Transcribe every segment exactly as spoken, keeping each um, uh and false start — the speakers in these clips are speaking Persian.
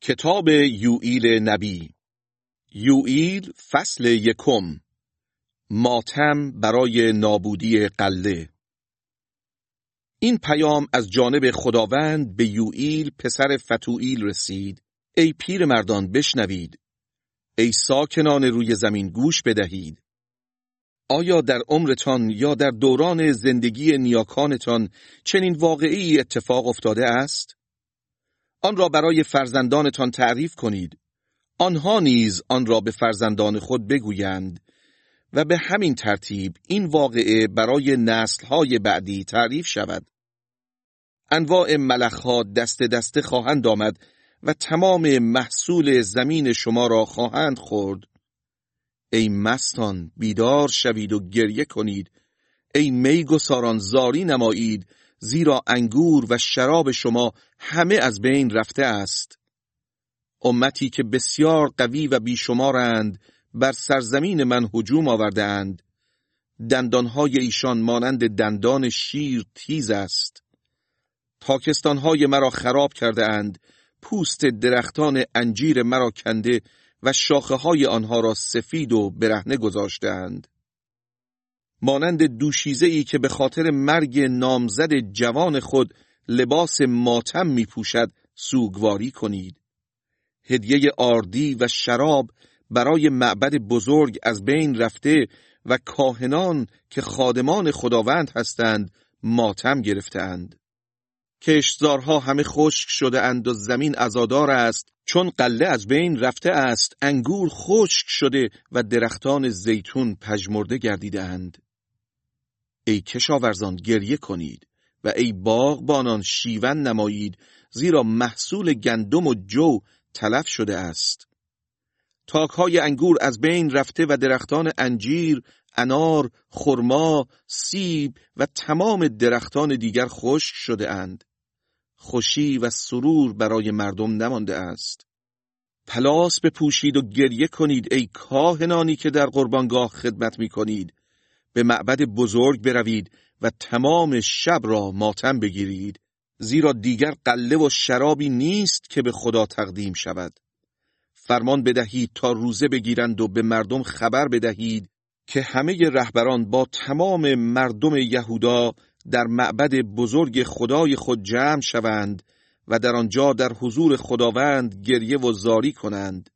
کتاب یوئیل نبی، یوئیل فصل یکم. ماتم برای نابودی قله. این پیام از جانب خداوند به یوئیل پسر فتوئیل رسید. ای پیر مردان بشنوید، ای ساکنان روی زمین گوش بدهید. آیا در عمرتان یا در دوران زندگی نیاکانتان چنین واقعی اتفاق افتاده است؟ آن را برای فرزندانتان تعریف کنید، آنها نیز آن را به فرزندان خود بگویند و به همین ترتیب این واقعه برای نسل‌های بعدی تعریف شود. انواع ملخ‌ها دست دست خواهند آمد و تمام محصول زمین شما را خواهند خورد. ای مستان بیدار شوید و گریه کنید، ای میگساران زاری نمایید، زیرا انگور و شراب شما همه از بین رفته است. امتی که بسیار قوی و بیشمارند بر سرزمین من هجوم آورده‌اند. دندانهای ایشان مانند دندان شیر تیز است. تاکستانهای مرا خراب کرده اند، پوست درختان انجیر مرا کنده و شاخه‌های آنها را سفید و برهنه گذاشته‌اند. مانند دوشیزه‌ای که به خاطر مرگ نامزد جوان خود لباس ماتم می پوشد سوگواری کنید. هدیه آردی و شراب برای معبد بزرگ از بین رفته و کاهنان که خادمان خداوند هستند ماتم گرفته‌اند. کشتزارها همه خشک شده اند و زمین عزادار است، چون قله از بین رفته است. انگور خشک شده و درختان زیتون پژمرده گردیده اند. ای کشاورزان گریه کنید و ای باغبانان شیون نمایید، زیرا محصول گندم و جو تلف شده است. تاکهای انگور از بین رفته و درختان انجیر، انار، خرما، سیب و تمام درختان دیگر خشک شده اند. خوشی و سرور برای مردم نمانده است. پلاس بپوشید و گریه کنید، ای کاهنانی که در قربانگاه خدمت می کنید. به معبد بزرگ بروید و تمام شب را ماتم بگیرید، زیرا دیگر قله و شرابی نیست که به خدا تقدیم شود. فرمان بدهید تا روزه بگیرند و به مردم خبر بدهید که همه رهبران با تمام مردم یهودا در معبد بزرگ خدای خود جمع شوند و در آنجا در حضور خداوند گریه و زاری کنند.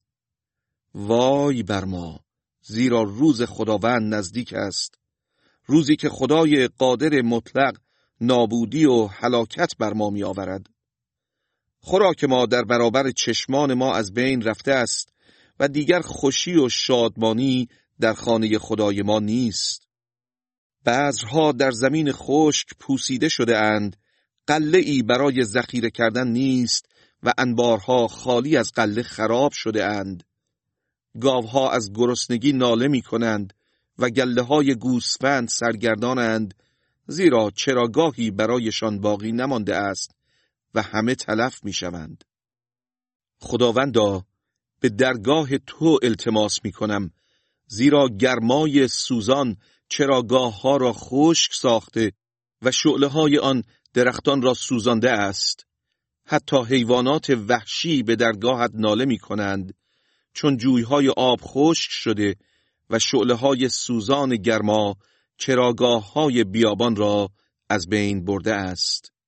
وای بر ما، زیرا روز خداوند نزدیک است، روزی که خدای قادر مطلق نابودی و هلاکت بر ما می آورد. خوراک ما در برابر چشمان ما از بین رفته است و دیگر خوشی و شادمانی در خانه خدای ما نیست. بذرها در زمین خشک پوسیده شده اند، قله ای برای ذخیره کردن نیست و انبارها خالی از قله خراب شده اند. گاوها از گرسنگی ناله می کنند و گله های گوسفند سرگردانند، زیرا چراگاهی برایشان باقی نمانده است و همه تلف می شوند. خداوندا، به درگاه تو التماس می کنم، زیرا گرمای سوزان چراگاه ها را خشک ساخته و شعله های آن درختان را سوزانده است. حتی حیوانات وحشی به درگاهت ناله می کنند، چون جویهای آب خشک شده و شعله های سوزان گرما چراگاه های بیابان را از بین برده است.